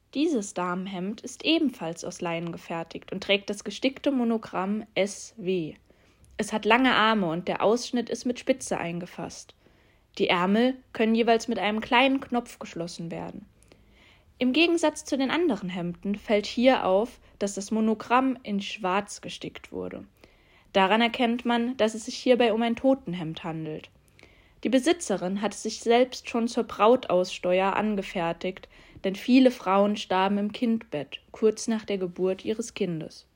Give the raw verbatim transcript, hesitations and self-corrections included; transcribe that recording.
Dieses Damenhemd ist ebenfalls aus Leinen gefertigt und trägt das gestickte Monogramm S W. Es hat lange Arme und der Ausschnitt ist mit Spitze eingefasst. Die Ärmel können jeweils mit einem kleinen Knopf geschlossen werden. Im Gegensatz zu den anderen Hemden fällt hier auf, dass das Monogramm in Schwarz gestickt wurde. Daran erkennt man, dass es sich hierbei um ein Totenhemd handelt. Die Besitzerin hat es sich selbst schon zur Brautaussteuer angefertigt, denn viele Frauen starben im Kindbett, kurz nach der Geburt ihres Kindes.